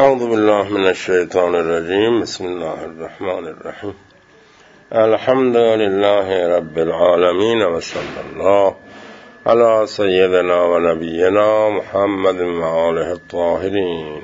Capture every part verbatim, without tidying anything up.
اعوذ بالله من الشیطان الرجیم. بسم الله الرحمن الرحیم. الحمد لله رب العالمین و صلی الله علی سیدنا و نبینا محمد و آله الطاهرین،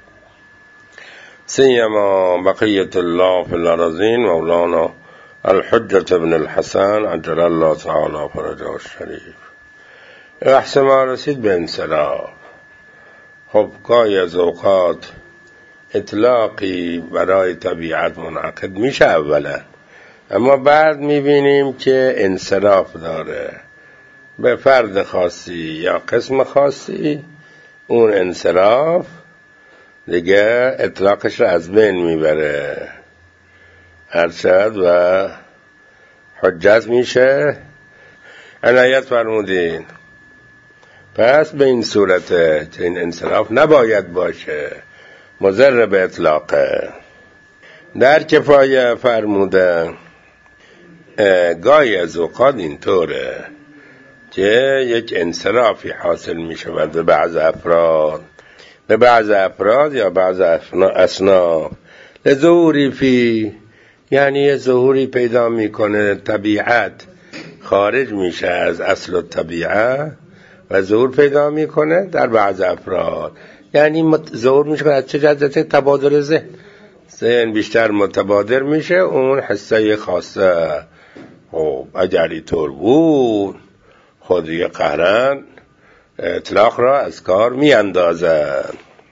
سیما بقیت الله فی الارضین مولانا الحجة ابن الحسن عجل الله تعالی فرجه الشریف. بحث ما رسید به انصراف. خب گاهی از اوقات اطلاقی برای طبیعت منعقد میشه اولا، اما بعد میبینیم که انصراف داره به فرد خاصی یا قسم خاصی. اون انصراف دیگه اطلاقش رو از بین میبره، ارشد و حجت میشه. عنایت فرمودین. پس به این صورت که این انصراف نباید باشه، مضر به اطلاقه. در کفایه فرموده گاهی از اوقات اینطوره که یک انصرافی حاصل می شود به بعض افراد به بعض افراد یا بعض اصناف لظهوری فی، یعنی یه ظهوری پیدا میکنه، طبیعت خارج میشه از اصل الطبیعه و ظهور پیدا میکنه در بعض افراد. یعنی ظهور میشه از چه جهت؟ تبادر ذهن، ذهن بیشتر متبادر میشه، اون حسه خاصه. خب اگر اینطور بود خود دیگه قهرن اطلاق را از کار میاندازن.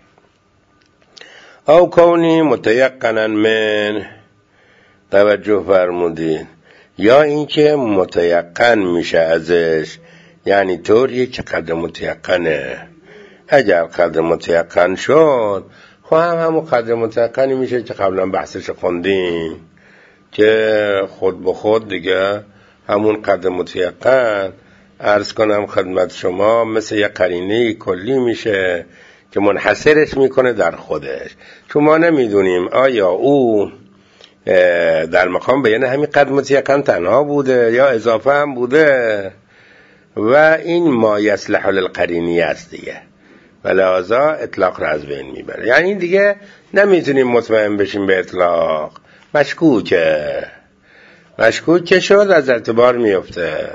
او کونی متیقنا من، توجه فرمودین، یا اینکه متیقن میشه ازش، یعنی طوریه که قدر متیقنه. اگر قدر متیقن شد خب هم همون قدر متیقنی میشه که قبلا بحثش خوندیم که خود به خود دیگه همون قدر متیقن، عرض کنم خدمت شما، مثل یک قرینه کلی میشه که منحصرش میکنه در خودش. چون ما نمیدونیم آیا او در مقام بیان همین قدر متیقن تنها بوده یا اضافه هم بوده، و این ما یصلح للقرینی است دیگه، و لذا اطلاق را از بین میبره. یعنی دیگه نمیتونیم مطمئن بشیم به اطلاق، مشکوکه مشکوک که شد از اعتبار میفته.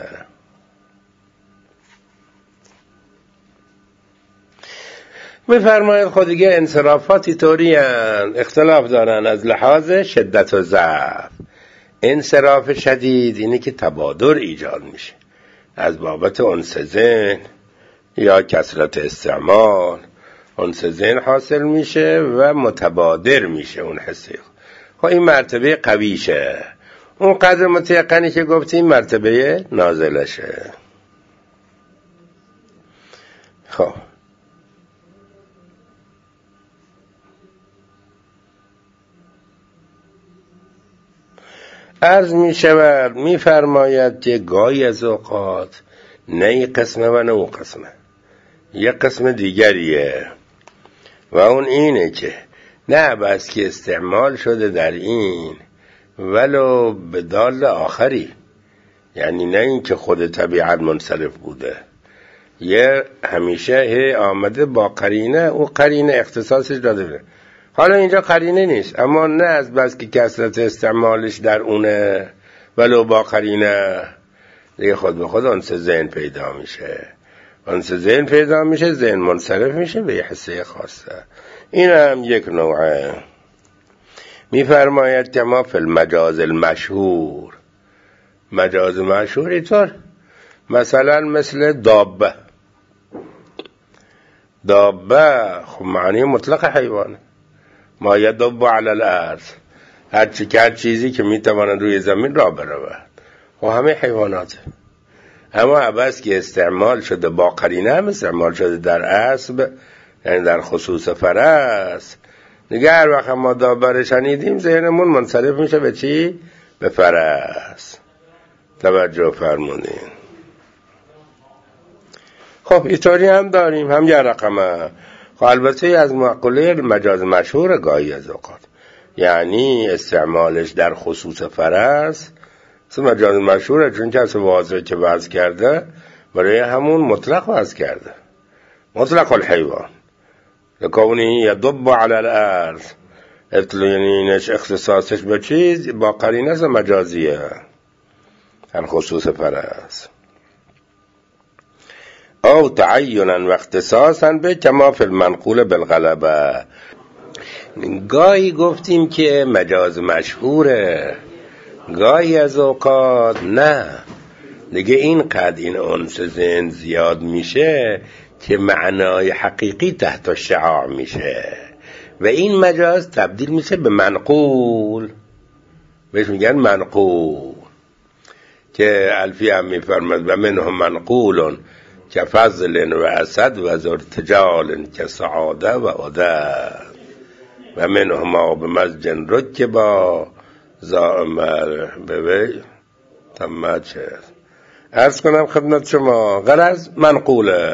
میفرماید خود دیگه انصرافاتی طوری هن، اختلاف دارن از لحاظ شدت و ضعف. انصراف شدید اینه که تبادر ایجاد میشه از بابت انس ذهن یا کثرت استعمال. انس ذهن حاصل میشه و متبادر میشه اون حسی. خب این مرتبه قویشه. اون قدر متیقنی که گفتیم مرتبه نازلشه. خب عرض می شود می فرماید که گاهی از اوقات نه این قسمه و نه اون قسمه، یک قسم دیگریه، و اون اینه که نه بس که استعمال شده در این ولو به دال آخری، یعنی نه این که خود طبیعت منصرف بوده، یه همیشه هی آمده با قرینه، اون قرینه اختصاصش داده بوده. حالا اینجا قرینه نیست، اما نه از بس که کثرت استعمالش در اونه ولو با قرینه، دیگه خود به خود انس ذهن پیدا میشه. انس ذهن پیدا میشه، ذهن منصرف میشه به یه حسه خاصه. این هم یک نوعه. میفرماید که ما فی المجاز المشهور، مجاز مشهور اینطور مثلا مثل دابه. دابه خب معنی مطلق حیوانه، ما یدب علی الارض، هر چی که هر چیزی که میتواند روی زمین را برود، و همه حیواناته. اما عباس که استعمال شده با قرینه هم استعمال شده در اسب، یعنی در خصوص فرس. دیگه هر وقت ما دابه رو شنیدیم ذهنمون منصرف میشه به چی؟ به فرس. توجه فرمونین. خب اینطوری هم داریم، هم یه رقمه. خب البته از معقوله مجاز مشهور گاهی از اوقات، یعنی استعمالش در خصوص فرس مجاز مشهوره، چون کسی واضحه که وضع کرده برای همون مطلق وضع کرده، مطلق الحیوان. لکونی یدب علی الارض، یعنی اختصاصش به چیز با قرینه مجازیه، هم خصوص فرض. او تعینا و اختصاصا به کما فی المنقول بالغلبه. گاهی گفتیم که مجاز مشهوره، گاهی از اوقات نه، دیگه این قد این انس ذهن زیاد میشه که معنای حقیقی تحت شعاع میشه و این مجاز تبدیل میشه به منقول، بهش میگن منقول. که الفی هم میفرمد و منهم منقول که فضل و اسد و زرتجال که سعاده و عدد و منهم آب مزجن رکبا زائمر بوی تمت شد. عرض کنم خدمت شما غرض منقوله.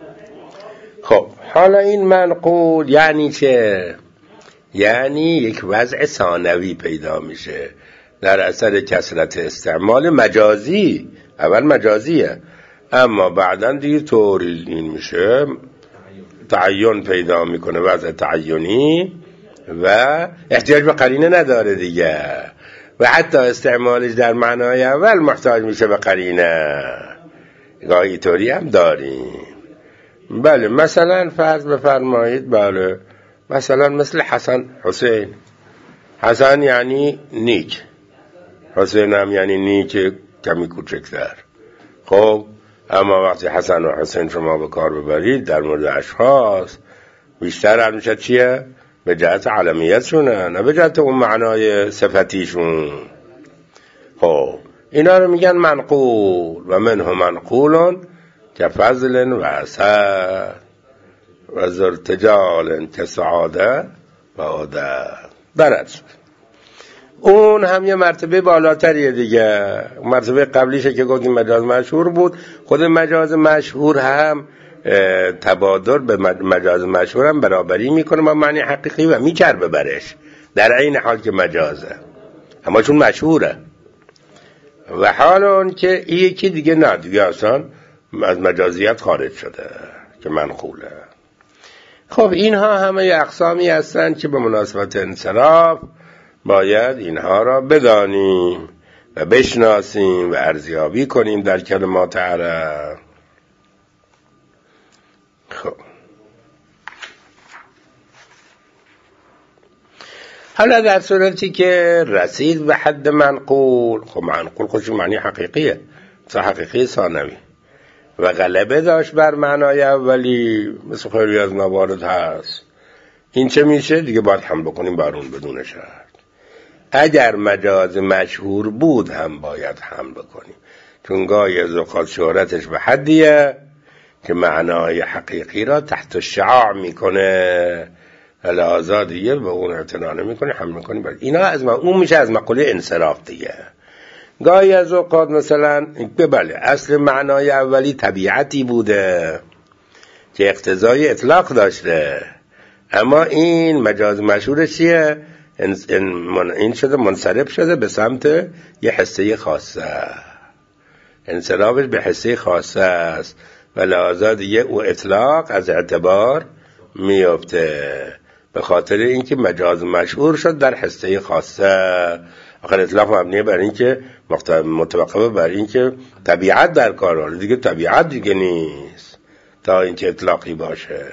خب حالا این منقول یعنی چه؟ یعنی یک وضع ثانوی پیدا میشه در اثر کثرت استعمال مجازی. اول مجازیه اما بعداً دیگه طوری این میشه، تعین پیدا میکنه، وضع تعینی و احتیاج به قرینه نداره دیگه و حتی استعمالش در معنای اول محتاج میشه به قرینه. گاهی طوری هم داریم. بله مثلا فرض بفرمایید، بله مثلا مثل حسن حسین. حسن یعنی نیک، حسین هم یعنی نیک کمی کوچکتر. خب اما وقتی حسن و حسین شما به کار ببرید در مورد اشخاص، بیشتر هم میشه چیه؟ به جهت علمیتشونه، نه به جهت اون معنای صفتیشون. خب اینا رو میگن منقول. و منه منقولون که فضل و اسد و زرتجال که سعاده و عدد. برد اون هم یه مرتبه بالاتریه دیگه. مرتبه قبلیشه که گفتیم مجاز مشهور بود. خود مجاز مشهور هم تبادر به مجاز مشهور هم برابری میکنه با معنی حقیقی و میچربه برش در این حال که مجازه، اما چون مشهوره. و حال اون که این یکی دیگه نه، دیگه اصلا از مجازیت خارج شده که منقوله. خب اینها همه اقسامی هستند که به مناسبت انصراف باید اینها را بدانیم و بشناسیم و ارزیابی کنیم در کلمات عرب. خب حالا در صورتی که رسید به حد منقول، خب منقول خودش معنی حقیقیه، مثل حقیقی ثانوی، و غلبه داشت بر معنای اولی مثل خیلی از موارد هست، این چه میشه؟ دیگه باید حمل بکنیم بر اون بدون شرط. اگر مجاز مشهور بود هم باید حمل بکنیم، چون گاهی از اوقات شهرتش به حدیه که معنای حقیقی را تحت شعاع میکنه، لحاظا دیگه به اون اعتنا نمیکنه، حمل میکنیم بر اینا. از ما اون میشه از مقوله انصراف دیگه. گاهی از اوقات مثلا بله اصل معنای اولی طبیعتی بوده که اقتضای اطلاق داشته، اما این مجاز مشهور چیه؟ این شده منصرف شده به سمت یه حسه خاصه، انصرافش به حسه خاصه است و لحاظا دیگه او اطلاق از اعتبار میفته به خاطر اینکه مجاز مشهور شد در حسه خاصه. آخر اطلاق مبنیه بر اینکه متوقفه بر اینکه طبیعت در کار داره دیگه، طبیعت دیگه نیست تا اینکه اطلاقی باشه.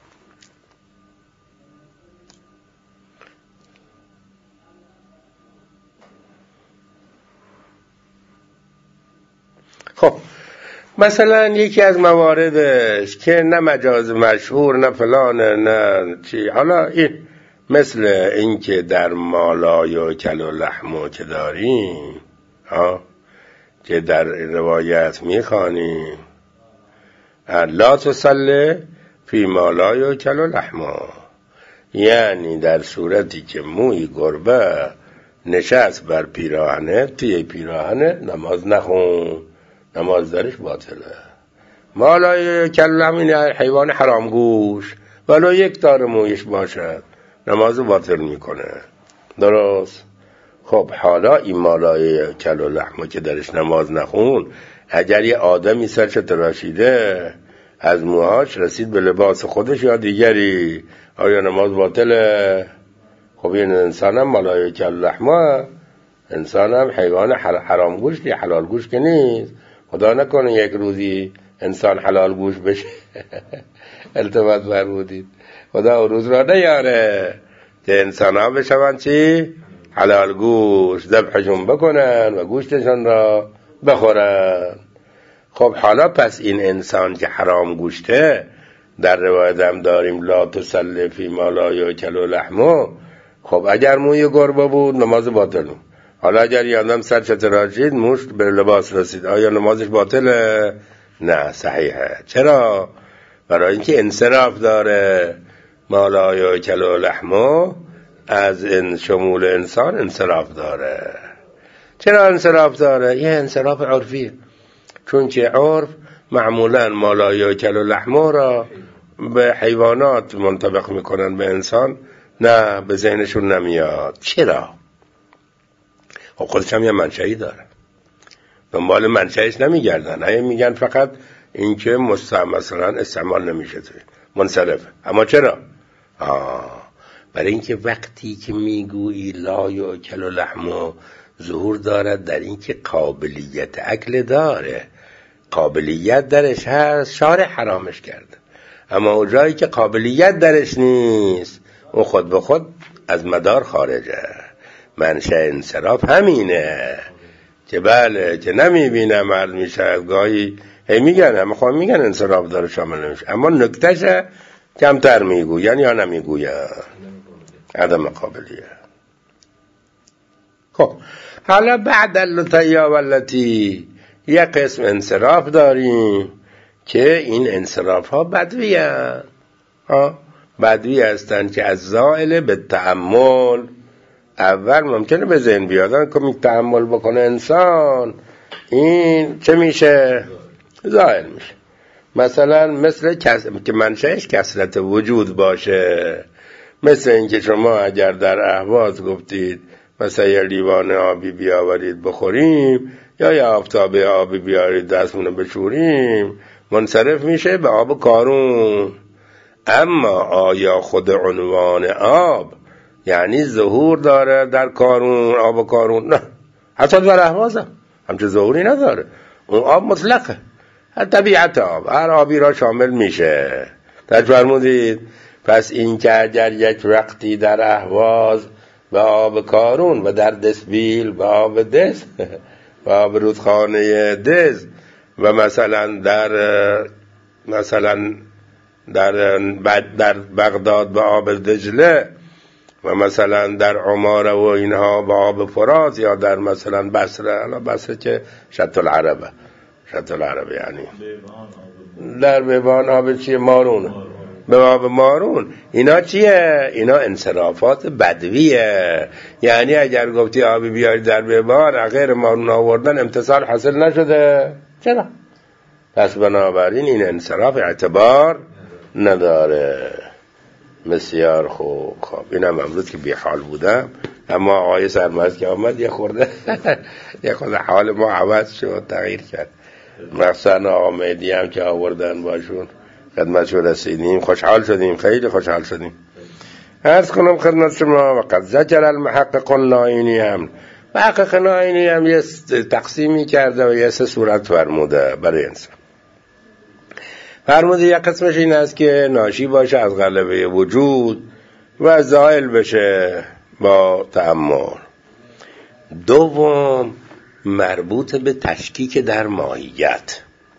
خب مثلا یکی از مواردش که نه مجاز مشهور نه فلانه نه چی، حالا این مثل این که در مالای و کل و لحمو که داریم ها، که در روایت میخوانیم لا تصلی فی مالای و کل و لحمو، یعنی در صورتی که موی گربه نشست بر پیراهنه، توی پیراهنه نماز نخون، نماز درش باطله. مالای کلم این حیوان حرام گوش ولو یک تار مویش باشد نماز باطل میکنه. درست؟ خب حالا این مالای کل و لحمه که درش نماز نخون، اگر یه آدمی سرش تراشیده از موهاش رسید به لباس خودش یا دیگری. آیا نماز باطله؟ خب این انسان هم ملائکه اللحمه، انسان هم حیوان حرام گوشتی، حلال گوش که نیست. خدا نکنه یک روزی انسان حلال گوش بشه. التفات فرمودید خدا روز را نیاره که انسان ها بشون چی؟ حلال گوش، ذبحشون بکنن و گوشتشون را بخورن. خب حالا پس این انسان که حرام گوشته، در روایت هم داریم لا تسلی فی ما لا یاکل لحمه. خب اگر موی گربه بود نماز باطل. حالا اگر یه آدم سر چتراشید موش به لباس رسید، آیا نمازش باطله؟ نه، صحیحه. چرا؟ برای اینکه انصراف داره. ما لا یاکل لحمه از این شمول انسان انصراف داره. چرا انصراف داره؟ یه انصراف عرفیه، چون که عرف معمولا ما لا یاکل لحمه را به حیوانات منطبق میکنن، به انسان نه، به ذهنشون نمیاد. چرا؟ خب خودش هم یه منشئی داره، دنبال منشئش نمیگردن، هی میگن فقط این که مثلا استعمال نمیشه منصرفه. اما چرا؟ آه برای اینکه وقتی که میگویی لا یاکل لحمه ظهور دارد در اینکه قابلیت اکل داره، قابلیت درش هست، شارع حرامش کرده. اما اون جایی که قابلیت درش نیست اون خود به خود از مدار خارجه. منشأ انصراف همینه که بله که نمیبینم مرد میشه گاهی هی میگن، همه خواهم میگن انصراف داره شامل نمیشه، اما نکتهش کمتر میگوین یا نمیگوین، عدم قابلیت. خب حالا بعد اللطیا واللتی یه قسم انصراف داریم که این انصراف ها بدوی هستند، بدوی هستند که از زائل به تأمل. اول ممکنه به ذهن بیادن که می تأمل بکنه انسان، این چه میشه؟ زائل میشه. مثلا مثل کس... که منشأش کثرت وجود باشه، مثل اینکه شما اگر در اهواز گفتید مثلا یه لیوان آبی بیاورید بخوریم یا یه آفتاب آبی بیارید دستمونو بشوریم، منصرف میشه به آب کارون. اما آیا خود عنوان آب یعنی ظهور داره در کارون، آب کارون؟ نه، حتی در اهواز هم همچه ظهوری نداره. اون آب مطلقه، طبیعت آب هر آبی را شامل میشه. تج فرمودید. پس این که اگر یک وقتی در اهواز به آب کارون و در دسبیل به آب دز و آب رودخانه دز و مثلا در مثلا در در بغداد به آب دجله و مثلا در عماره و اینها به آب فرات، یا در مثلا بصره، حالا بصره که شط العربه، شط العربه یعنی در بیبان آب چیه؟ مارون، به آب مارون. اینا چیه؟ اینا انصرافات بدویه. یعنی اگر گفتی آبی بیاری در بیبان غیر مارون آوردن امتصال حاصل نشده. چرا؟ پس بنابراین این انصراف اعتبار نداره. بسیار خوب. خب اینم امروز که بی حال بودم، اما آقای سرمست که آمد یه خورده یه خورده حال ما عوض شد، تغییر کرد. مثلا آقا مهدی هم که آوردن باشون خدمتشو رسیدیم، خوشحال شدیم، خیلی خوشحال شدیم. عرض کنم خدمت شما وقت ذکر المحقق النائینی هم، محقق نائینی هم یه تقسیمی کرده و یه سه صورت فرموده برای انسان. فرموده یک قسمش این است که ناشی باشه از غلبه وجود و زائل بشه با تأمل. دوم مربوط به تشکیک در ماهیت.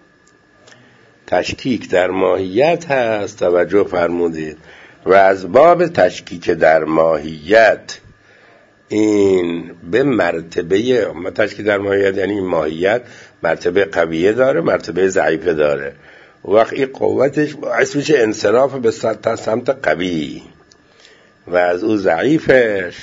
تشکیک در ماهیت هست، توجه فرمودید. و از باب تشکیک در ماهیت این به مرتبه تشکیک در ماهیت یعنی این ماهیت مرتبه قویه داره، مرتبه ضعیفه داره. وقت این قوتش باعث میشه انصراف به سمت قوی و از او ضعیفش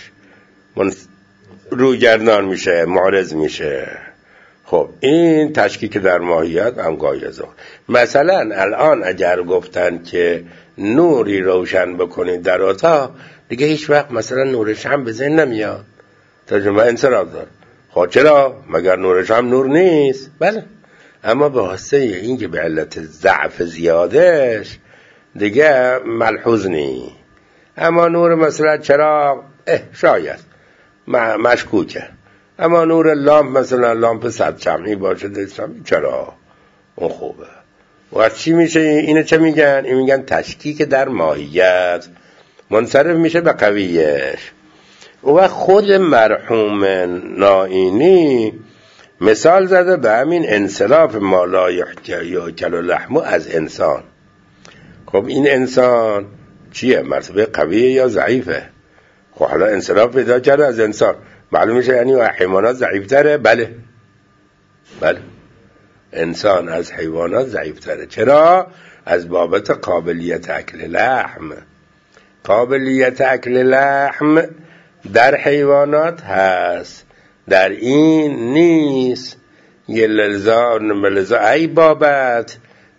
رویگردان میشه، معرض میشه. خب این تشکیک در ماهیت هم گایزه. مثلا الان اگر گفتن که نوری روشن بکنید در اتاق، دیگه هیچ وقت مثلا نور شمع به ذهن نمیاد، ترجمه انصراف داره. خب چرا؟ مگر نور شمع نور نیست؟ بله، اما به واسطه این که به علت ضعف زیادش دیگه ملحوظ نی. اما نور مثلا چراغ شاید مشکوکه، اما نور لامپ مثلا لامپ صد شمعی باشه دستم چرا اون خوبه. و از چی میشه اینو چه میگن؟ این میگن تشکیک در ماهیت منصرف میشه به قویش. و خود مرحوم نائینی مثال زده به همین انصراف ما لا یاکل لحمه از انسان. خب این انسان چیه؟ مرتبه قویه یا ضعیفه؟ خب حالا انصراف پیدا کرده از انسان، معلوم میشه یعنی حیوانات ضعیفتره؟ بله بله، انسان از حیوانات ضعیفتره. چرا؟ از بابت قابلیت اکل لحم. قابلیت اکل لحم در حیوانات هست، در این نیست. یه لذا ملذا ای بابت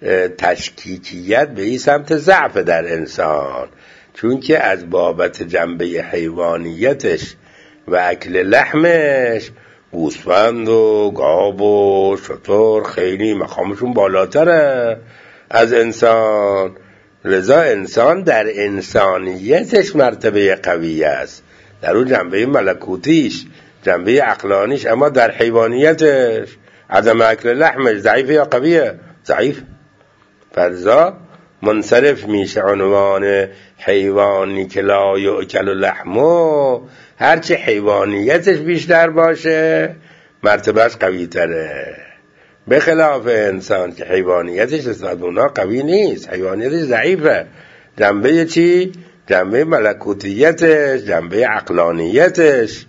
تشکیکیت به این سمت ضعف در انسان، چون که از بابت جنبه حیوانیتش و اکل لحمش گوسفند و گاو و شتر خیلی مقامشون بالاتره از انسان. لذا انسان در انسانیتش مرتبه قوی است، در اون جنبه ملکوتیش، جنبه عقلانیش. اما در حیوانیتش عدم اکل لحمش ضعیف یا قویه؟ ضعیف. فرضا منصرف میشه عنوان حیوانی که لا یاکل لحمه، هرچی حیوانیتش بیشتر باشه مرتبهش قوی تره، به خلاف انسان که حیوانیتش نسبت اونا قوی نیست، حیوانیتش ضعیفه. جنبه چی؟ جنبه ملکوتیتش، جنبه عقلانیتش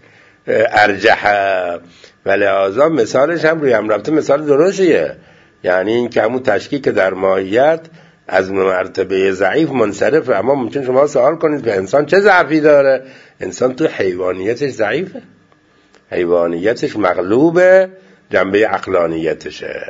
ارجحه. و لحاظا مثالش هم روی هم رفته مثال درستیه. یعنی این که همون تشکیک در ماهیت از مرتبه ضعیف منصرفه. اما ممکن شما سوال کنید که انسان چه ضعفی داره؟ انسان تو حیوانیتش ضعیفه، حیوانیتش مغلوبه، جنبه عقلانیتشه.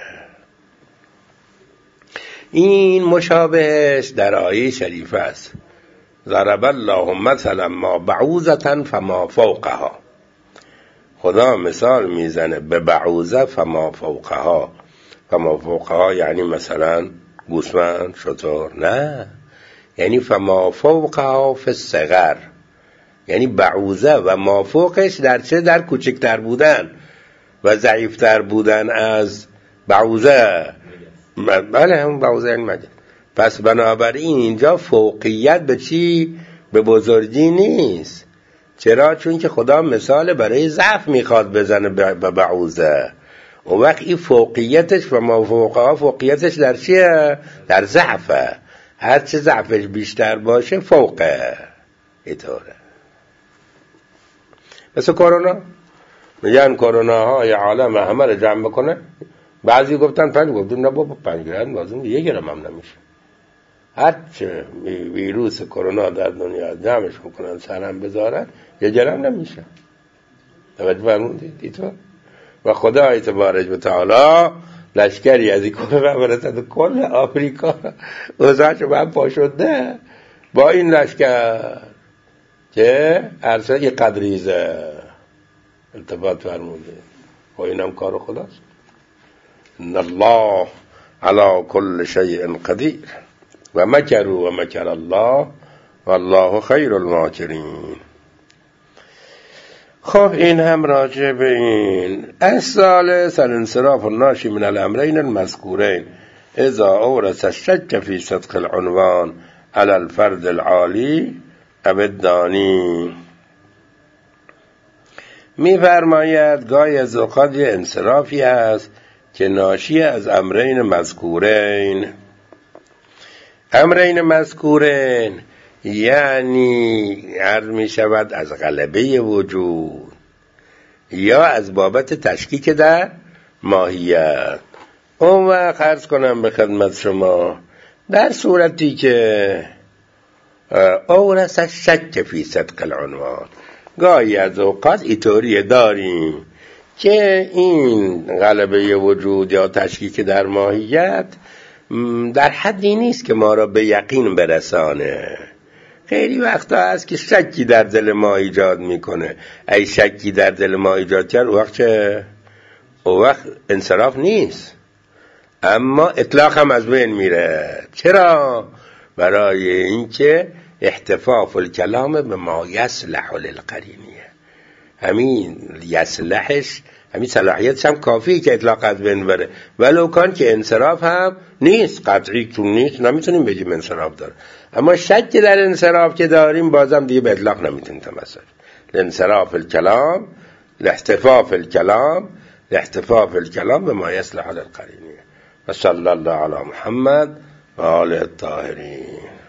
این مشابهش در آیه شریفه است: ضرب الله مثلا ما بعوضة فما فوقها. خدا مثال میزنه به بعوضه فما فوقها. فما فوقها یعنی مثلا گوسفند، شتر؟ نه، یعنی فما فوقها فی الصغر، یعنی بعوضه و ما فوقش در چه؟ در کوچکتر بودن و ضعیفتر بودن از بعوضه. بله همون بعوضه یعنی مجد. پس بنابراین اینجا فوقیت به چی؟ به بزرگی نیست. چرا؟ چون که خدا مثال برای ضعف میخواد بزنه به بعوضه. اون وقت این فوقیتش و ما فوقها فوقیتش در چیه؟ در ضعفه. هر چه ضعفش بیشتر باشه فوقه. اینطوره. مثل کرونا، میگن کرونا ها یه عالم همه رو جمع بکنه. بعضی گفتن پنج، گفتن نه بابا پنج گرم لازم یه گرم هم نمیشه. هر چه ویروس کرونا در دنیا جمعش بکنن سرم بذارن یه گرم نمیشه. توجه فرمودید؟ اینطور. و خدا تبارک و تعالی لشکری از این کل برسد کل آفریقا اوضاعش به هم پا شده با این لشکر که عرصه قدریزه. التفات فرمودید. و اینم کار خداست. ان الله علی کل شیء قدیر و مکروا و مکر الله والله خیر الماکرین. خب این هم راجع به این. الثالث الانصراف الناشی من الامرین المذکورین اذا اورث الشک فی صدق العنوان علی الفرد العالی او الدانی. می فرماید گاهی از اوقات یه انصرافی هست که ناشی از امرین مذکورین. امرین مذکورین یعنی عرض می شود از غلبه وجود یا از بابت تشکیک در ماهیت. اون وقت عرض کنم به خدمت شما در صورتی که اورث الشک فی صدق العنوان، گاهی از اوقات اینطوری داریم که این غلبه وجود یا تشکیک در ماهیت در حدی نیست که ما را به یقین برسانه. خیلی وقتا هست که شکی در دل ما ایجاد میکنه. ای شکی در دل ما ایجاد کرد، او وقت چه؟ او وقت انصراف نیست. اما اطلاق هم از بین میره. چرا؟ برای اینکه احتفاف الکلام به ما یصلح للقرینیه، همین یصلحش، همین صلاحیتش هم کافیه که اطلاق از بین بره، ولو کان که انصراف هم نیست، قطعی چون نیست نمیتونیم بگیم انصراف داره، اما شک در انصراف که داریم بازم دیگه به اطلاق نمیتونیم تمثل. لانصراف الکلام، لاحتفاف الکلام، لاحتفاف الکلام به ما یصلح للقرینیه. و صلی الله علی محمد و آله الطاهرین.